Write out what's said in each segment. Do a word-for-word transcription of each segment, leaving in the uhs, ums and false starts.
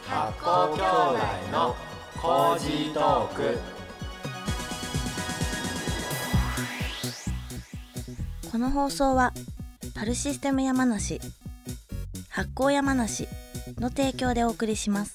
発酵兄弟のコージートーク。 この放送はパルシステム山梨、発酵山梨の提供でお送りします。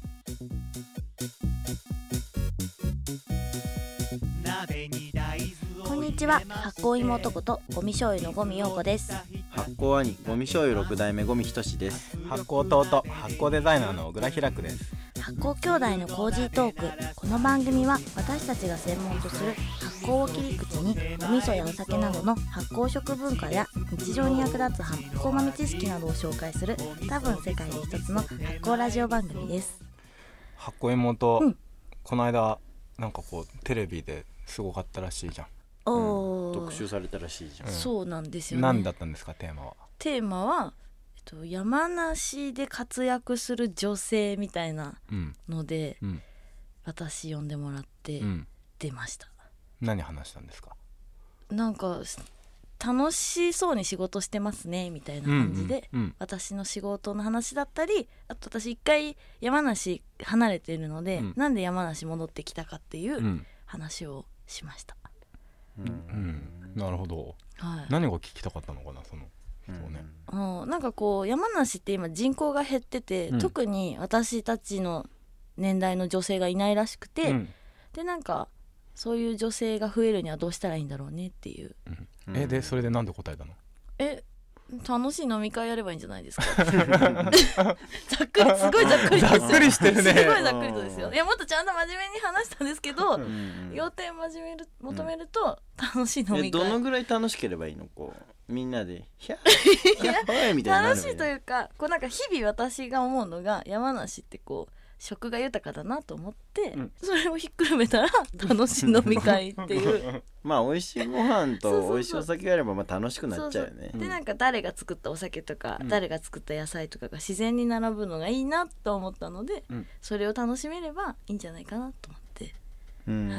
こんにちは、発酵芋男とゴミ醤油のゴミ陽子です。 発酵兄ゴミ醤油ろく代目ゴミひとしです。 発酵弟、発酵デザイナーの小倉ひらくです。 発酵兄弟のコージートーク。この番組は私たちが専門とする発酵を切り口にお味噌やお酒などの発酵食文化や日常に役立つ発酵豆知識などを紹介する多分世界で一つの発酵ラジオ番組です。 発酵妹、 うん、 この間なんかこうテレビですごかったらしいじゃん。 おー、 特集されたらしいじゃん、 うん、 そうなんですよね。 何だったんですかテーマは。 テーマは、えっと、山梨で活躍する女性みたいなので、 うんうん、 私呼んでもらって出ました、 うん、何話したんですか。 なんか楽しそうに仕事してますねみたいな感じで、 うんうんうん、 私の仕事の話だったり、あと私一回山梨離れているので、うん、なんで山梨戻ってきたかっていう話をしました、 うんうん、なるほど、はい、何が聞きたかったのかなその人ね、 うん、なんかこう山梨って今人口が減ってて、うん、特に私たちの年代の女性がいないらしくて、うん、でなんかそういう女性が増えるにはどうしたらいいんだろうねっていう、 うん、えでそれでなんで答えたの。 え楽しい飲み会やればいいんじゃないですかざっくりすごいざっくりですよ。 ざっくりしてるね。 すごいざっくりとですよ。いやもっとちゃんと真面目に話したんですけど、要点真面目る求めると楽しい飲み会。 どのぐらい楽しければいいの。こうみんなでヒャッヒャッホイみたいな。 楽しいというか、こうなんか日々私が思うのが山梨ってこう食が豊かだなと思って、うん、それをひっくるめたら楽しい飲み会っていうまあ美味しいご飯と美味しいお酒があればまあ楽しくなっちゃうよね。 そうそうでなんか誰が作ったお酒とか、うん、誰が作った野菜とかが自然に並ぶのがいいなと思ったので、うん、それを楽しめればいいんじゃないかなと思って、 うん、はい、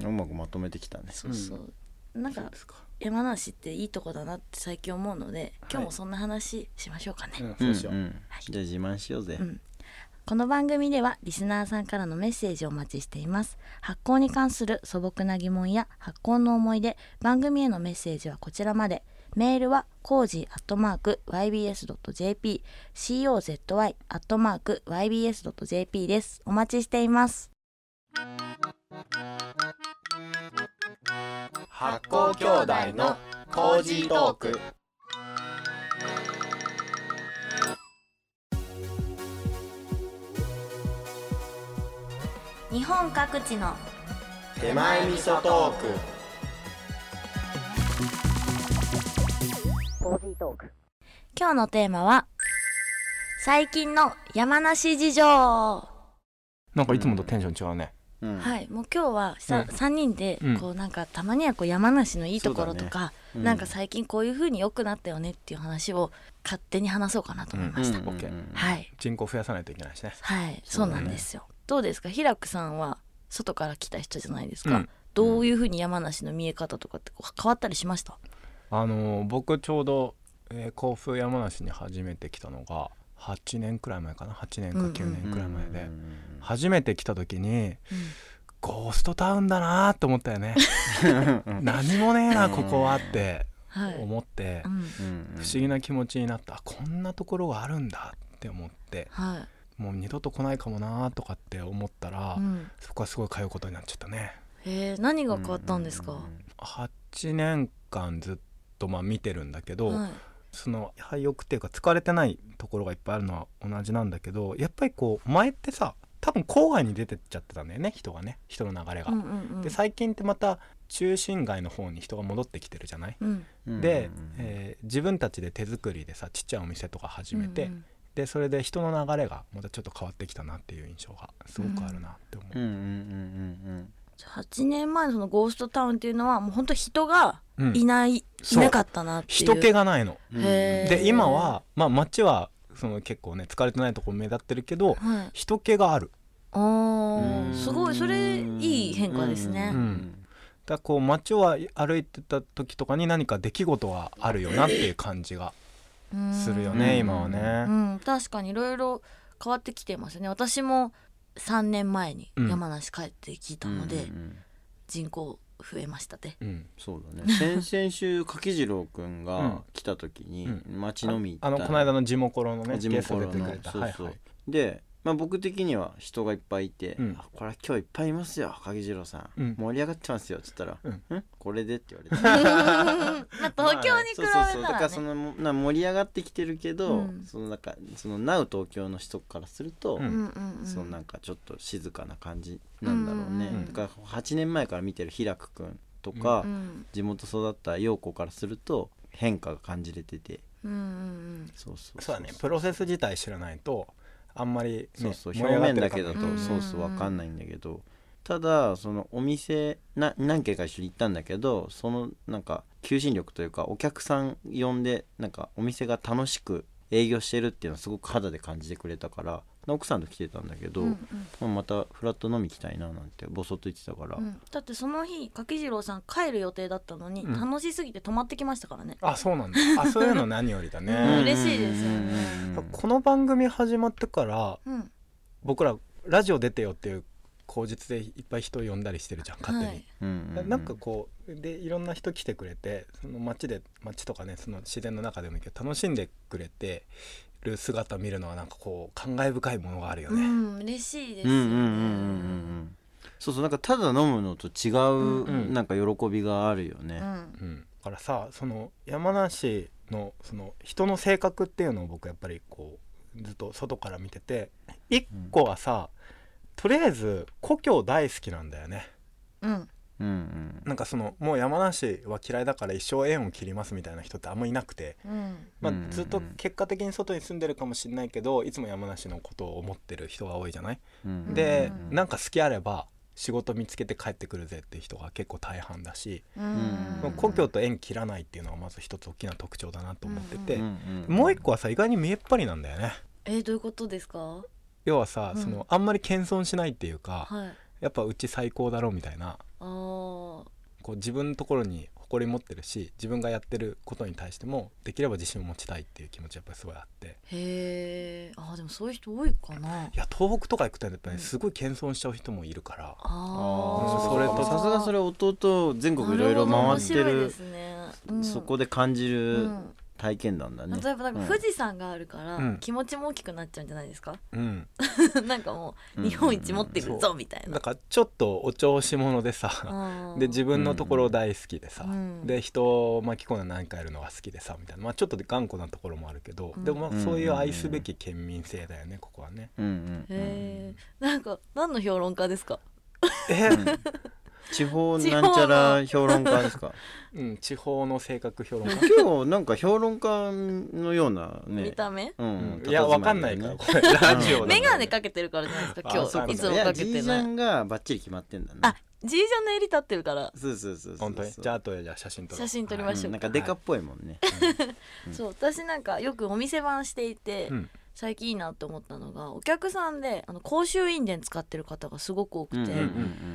うまくまとめてきたね。 そうそう、うん、なんか山梨っていいとこだなって最近思うので、今日もそんな話しましょうかね、はい、うん、そうしよう、うんうん、はい、じゃあ自慢しようぜ、うん。この番組ではリスナーさんからのメッセージをお待ちしています。発酵に関する素朴な疑問や発酵の思い出、番組へのメッセージはこちらまで。メールはコージーアットマークワイビーエスドットジェーピー、コーズアットマークワイビーエスドットジェーピー です。お待ちしています。 発酵兄弟のコージートーク。 日本各地の手前味噌トーク。 今日のテーマは最近の山梨事情。 なんかいつもとテンション違うね、 うん、はい、もう今日はさ、うん、さんにんでこうなんかたまにはこう山梨のいいところとか、ね、うん、なんか最近こういう風に良くなったよねっていう話を勝手に話そうかなと思いました、うんうんうん、はい、 人口増やさないといけないしね。 はい、そうなんですよ。どうですか、ひらくさんは外から来た人じゃないですか、うん、どういう風に山梨の見え方とかってこう変わったりしました？ あのー、僕ちょうど、えー、甲府山梨に初めて来たのがはちねんくらい前かな、はちねんかきゅうねんくらい前で、うんうん、初めて来た時に、うん、ゴーストタウンだなと思ったよね何もねえなここはって思って、はい、不思議な気持ちになった。こんなところがあるんだって思って、はい、もう二度と来ないかもなとかって思ったら、うん、そこはすごい通うことになっちゃったね。 へー、何が変わったんですか？ はちねんかんずっとまあ見てるんだけど、はい、その廃屋っていうか使われてないところがいっぱいあるのは同じなんだけど、やっぱりこう前ってさ多分郊外に出てっちゃってたんだよね、人がね、人の流れが、うんうんうん、で最近ってまた中心街の方に人が戻ってきてるじゃない、うん、で、えー、自分たちで手作りでさちっちゃいお店とか始めて、うんうん、でそれで人の流れがまたちょっと変わってきたなっていう印象がすごくあるなって思う、うんうんうんうん、 はちねんまえのそのゴーストタウンっていうのはもう本当人がいない、うん、いなかったなっていう、 人気がないの、うん、で今は、まあ、街はその結構ね疲れてないところ目立ってるけど、はい、人気がある。 あすごい、それいい変化ですね、うんうん、 だからこう街を歩いてた時とかに何か出来事があるよなっていう感じがするよね今はね、 うん、確かにいろいろ変わってきてますよね。私もさんねんまえに山梨帰ってきたので、うんうんうん、人口増えましたね、 うん、そうだね先々週柿次郎くんが来た時に町飲み行った、 うん、あのこの間の地元のね地元のゲスト出てくれた、そうそう、はいはい、でまあ、僕的には人がいっぱいいて、うん、これは今日いっぱいいますよ柿次郎さん、うん、盛り上がってますよっつったら、うん、んこれでって言われてまあ東京に比べたら、ね、そうそうそうだからそのな盛り上がってきてるけど、うん、そのなんかそのナウ東京の人からすると、うん、そのなんかちょっと静かな感じなんだろうね、うんうん、だからはちねんまえから見てる平久くんとか、うん、地元育った陽子からすると変化が感じれてて、うんうんうん、 そうそうそうだね、プロセス自体知らないとあんまり、ね、 そうそう表面だけだとそうそう分かんないんだけど、ただそのお店な何軒か一緒に行ったんだけど、そのなんか求心力というかお客さん呼んでなんかお店が楽しく営業してるっていうのはすごく肌で感じてくれたから、奥さんと来てたんだけど、うんうん、またフラット飲み来たいななんてボソッと言ってたから、うん、 だってその日柿次郎さん帰る予定だったのに、うん、楽しすぎて泊まってきましたからね。 あ、そうなんだ。あ、そういうの何よりだね嬉しいですよね。 この番組始まってから、うん、僕らラジオ出てよっていう口実でいっぱい人呼んだりしてるじゃん、勝手に、はい、なんかこうでいろんな人来てくれて、その街で街とかね、その自然の中でもいいけど楽しんでくれてる姿を見るのはなんかこう感慨深いものがあるよね。 うん、嬉しいですよね、うんうんうんうん、 そうそう、なんかただ飲むのと違うなんか喜びがあるよね、うんうん、 だからさ、その山梨のその人の性格っていうのを僕やっぱりこうずっと外から見てて、一個はさ、うん、とりあえず故郷大好きなんだよね、うんうんうん、なんかそのもう山梨は嫌いだから一生縁を切りますみたいな人ってあんまいなくて、うんまあ、ずっと結果的に外に住んでるかもしれないけどいつも山梨のことを思ってる人が多いじゃない、うん、で、うん、なんか好きあれば仕事見つけて帰ってくるぜっていう人が結構大半だし、うん、故郷と縁切らないっていうのはまず一つ大きな特徴だなと思ってて、うんうん、もう一個はさ意外に見えっ張りなんだよね。 えー、どういうことですか？ 要はさ、うん、そのあんまり謙遜しないっていうか、はい、やっぱうち最高だろうみたいな、あこう自分のところに誇り持ってるし、自分がやってることに対してもできれば自信を持ちたいっていう気持ちやっぱりすごいあって。 へー、あでもそういう人多いかな。 いや東北とか行くとやっぱり、ね、すごい謙遜しちゃう人もいるから、 ああそれとさすがそれ弟全国いろいろ回ってる、ですね、うん、そこで感じる、うん体験談だね。 例えばなんか富士山があるから、うん、気持ちも大きくなっちゃうんじゃないですか、うん、なんかもう日本一持ってるぞみたいな、 だからちょっとお調子者でさで自分のところ大好きでさ、うん、で人を巻き込んで何かやるのが好きでさみたいな、まあ、ちょっと頑固なところもあるけど、うん、でもまあそういう愛すべき県民性だよねここはね、うんうん、 へー、なんか何の評論家ですか？ えー地方なんちゃら評論家ですか？ うん、地方の性格評論家。 今日なんか評論家のようなね見た目、 うんうん、いやわかんないからこれラジオメガネかけてるからじゃないですか今日いつもかけてない。 ジージャンがバッチリ決まってんだね。 あ、ジージャンの襟立ってるから。 そうそうそうそう。 本当に。じゃあ後でじゃあ写真撮ろう。 写真撮りましょう、はい、 なんかデカっぽいもんね、 うん、そう私なんかよくお店番していて、うん、最近いいなって思ったのがお客さんであの公衆印伝使ってる方がすごく多くて、うんうんうんうん、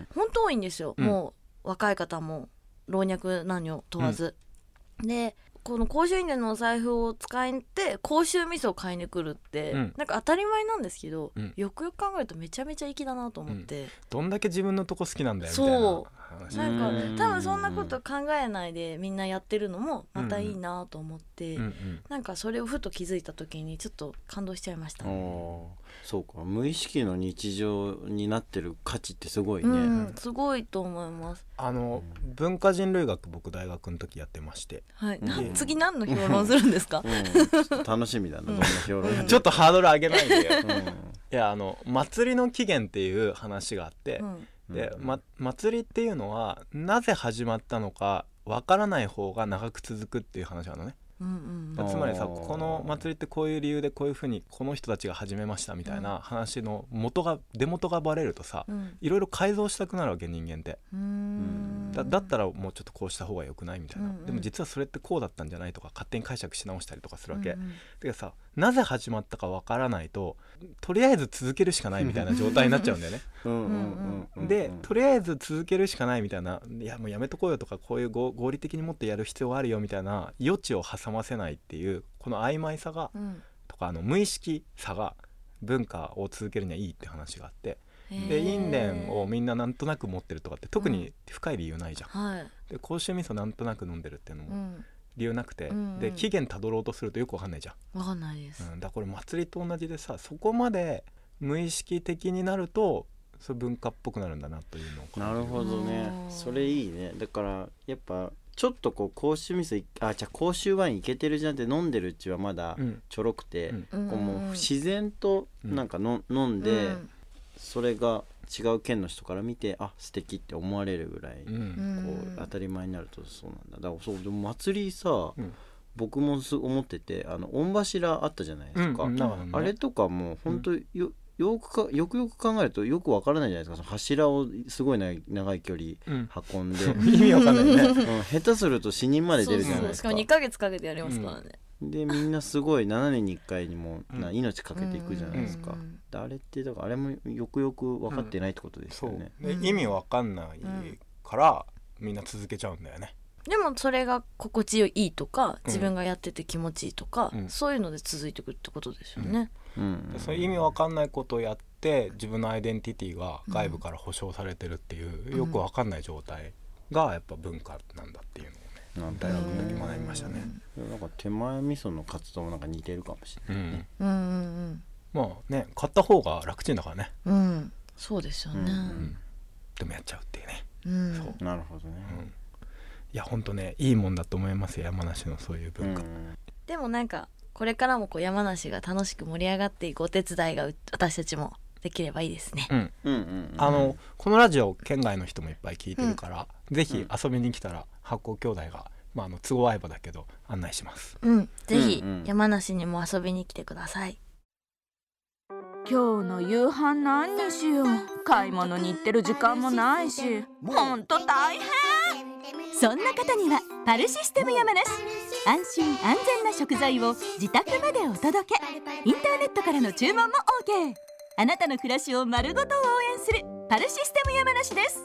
本当多いんですよ、うん、もう若い方も老若男女問わず、うん、でこの公衆印伝のお財布を使いて公衆味噌を買いに来るって、うん、なんか当たり前なんですけど、うん、よくよく考えるとめちゃめちゃ粋だなと思って、うん、 どんだけ自分のとこ好きなんだよみたいなそうなんか多分そんなこと考えないでみんなやってるのもまたいいなと思って、うんうん、なんかそれをふと気づいた時にちょっと感動しちゃいました、ね、 そうか無意識の日常になってる価値ってすごいね、うん、すごいと思います。 あの文化人類学僕大学の時やってまして、 はい、次何の評論するんですか、 うん、ちょっと楽しみだな、どんな評論ちょっとハードル上げないでよ、うん、いやあの祭りの起源っていう話があって、うん、で、ま、祭りっていうのはなぜ始まったのかわからない方が長く続くっていう話なのね。うんうん、つまりさこの祭りってこういう理由でこういうふうにこの人たちが始めましたみたいな話の元が出元がバレるとさ、うん、いろいろ改造したくなるわけ人間って。うーん だ, だったらもうちょっとこうした方がよくないみたいな、うんうん、でも実はそれってこうだったんじゃないとか勝手に解釈し直したりとかするわけ、うんうん、でさなぜ始まったかわからないととりあえず続けるしかないみたいな状態になっちゃうんだよねでとりあえず続けるしかないみたいないやもうやめとこうよとかこういう合理的にもっとやる必要があるよみたいな余地を挟ませないっていうこの曖昧さが、うん、とかあの無意識さが文化を続けるにはいいって話があって、でインデンをみんななんとなく持ってるとかって特に深い理由ないじゃん、うんはい、で甲州味噌なんとなく飲んでるっていうのも理由なくて、うん、で起源たどろうとするとよくわかんないじゃん。 わかんないです、 うん、だからこれ祭りと同じでさ、そこまで無意識的になるとそれ文化っぽくなるんだなというのをなるほどね。それいいね。だからやっぱちょっとこう甲州味噌あじゃあ甲州ワインいけてるじゃんって飲んでるうちはまだちょろくて、うん、こうもう自然となんかの、うん、飲んで、うん、それが違う県の人から見てあ素敵って思われるぐらい、うん、こう当たり前になるとそうなんだ。だからそうでも祭りさ、うん、僕も思っててあの御柱あったじゃないですか、うんうん、あれとかも本当よよくかよくよく考えるとよくわからないじゃないですか。その柱をすごい長い距離運んで、 うん、意味わかんないね、うん、 下手すると死人まで出るじゃないですか。そうそう、 しかもにかげつかけてやりますからね、 うん、でみんなすごいななねんにいっかいにもな命かけていくじゃないですか、うんうんうん、あれってだからあれもよくよく分かってないってことですよね、 うん、そうで意味わかんないから、うん、みんな続けちゃうんだよね。 でもそれが心地よいとか自分がやってて気持ちいいとか、うん、そういうので続いていくってことですよね、 うんうん、そういう意味わかんないことをやって自分のアイデンティティが外部から保証されてるっていう、うん、よくわかんない状態がやっぱ文化なんだっていうのをね、大学の時学びましたね。 なんか手前味噌の活動もなんか似てるかもしれないね、 うんうんうん、 まあね買った方が楽ちんだからね、 うん、そうですよね、うんうん、 でもやっちゃうっていうね、 うん、そうなるほどね、うん、 いや本当ねいいもんだと思いますよ山梨のそういう文化、うん、 でもなんかこれからもこう山梨が楽しく盛り上がっていくお手伝いが私たちもできればいいですね、うんうんうん、あのこのラジオ県外の人もいっぱい聞いてるから、うん、ぜひ遊びに来たら発酵兄弟が、まあ、あの都合合えばだけど案内します、 うん、ぜひ山梨にも遊びに来てください。 今日の夕飯何にしよう。買い物に行ってる時間もないしほんと大変。 そんな方にはパルシステム山梨、安心安全な食材を自宅までお届け。インターネットからの注文も OK。 あなたの暮らしを丸ごと応援するパルシステム山梨です。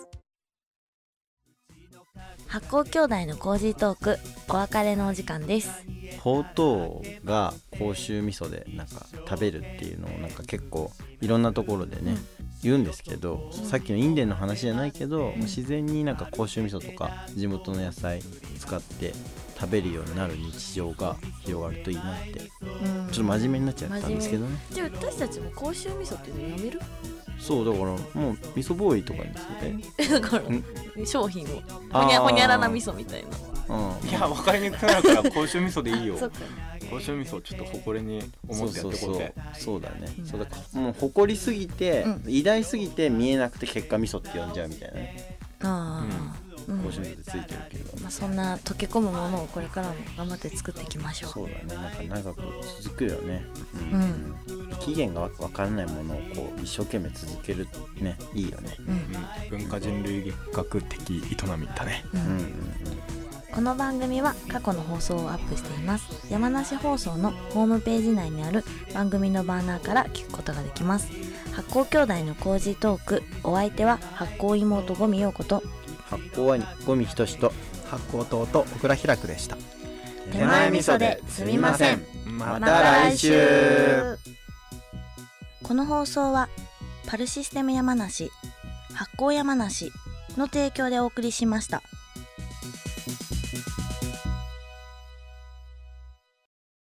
発酵兄弟のコージートーク、お別れのお時間です。 ほうとうが甲州味噌でなんか食べるっていうのをなんか結構いろんなところでね、うん、言うんですけど、さっきのインデンの話じゃないけど、うん、自然になんか甲州味噌とか地元の野菜使って食べるようになる日常が広がるといいなって、うん、ちょっと真面目になっちゃったんですけどね。 じゃあ私たちも甲州味噌っていうのやめる？ そうだからもう味噌ボーイとかにですねだから商品をほにゃほにゃらな味噌みたいな、 うん、いや分かりにくくなるから甲州味噌でいいよ甲州味噌ちょっと誇りに思ってやってこうぜ。 そうだね、うん、そうだからもう誇りすぎて、うん、偉大すぎて見えなくて結果味噌って呼んじゃうみたいなね。ああ、うん、甲州味噌でついてるけど、 まあ、そんな溶け込むものをこれからも頑張って作っていきましょう。 そうだね、なんか長く続くよね、うんうん、期限が分からないものをこう一生懸命続けるね、いいよね、 うん、文化人類学的営みだね、うんうんうん、 この番組は過去の放送をアップしています。山梨放送のホームページ内にある番組のバーナーから聞くことができます。発酵兄弟のコージートーク、お相手は発酵妹五味陽子と発酵兄五味仁と発酵弟小倉ひらくでした。 手前味噌ですみません。 また来週。 この放送はパルシステム山梨、発酵山梨の提供でお送りしました。